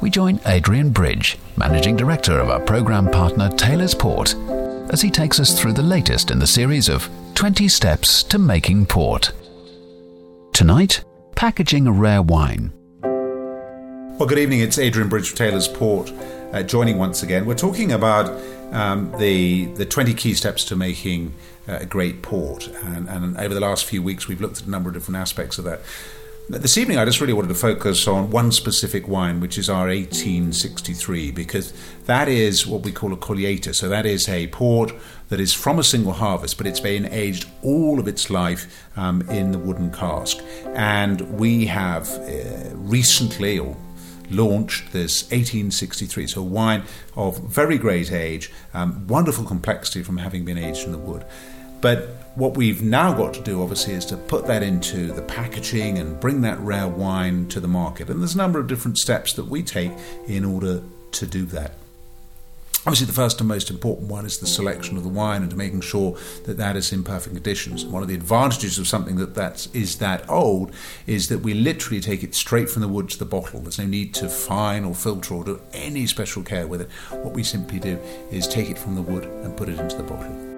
we join Adrian Bridge, Managing Director of our programme partner Taylor's Port, as he takes us through the latest in the series of 20 Steps to Making Port. Tonight, packaging a rare wine. Well, good evening. It's Adrian Bridge of Taylor's Port, joining once again. We're talking about the 20 key steps to making a great port. And over the last few weeks, we've looked at a number of different aspects of that. This evening, I just really wanted to focus on one specific wine, which is our 1863, because that is what we call a colliator. So that is a port that is from a single harvest, but it's been aged all of its life in the wooden cask. And we have recently launched this 1863, so a wine of very great age, wonderful complexity from having been aged in the wood. But what we've now got to do, obviously, is to put that into the packaging and bring that rare wine to the market. And there's a number of different steps that we take in order to do that. Obviously, the first and most important one is the selection of the wine and making sure that that is in perfect conditions. One of the advantages of something that is that old is that we literally take it straight from the wood to the bottle. There's no need to fine or filter or do any special care with it. What we simply do is take it from the wood and put it into the bottle.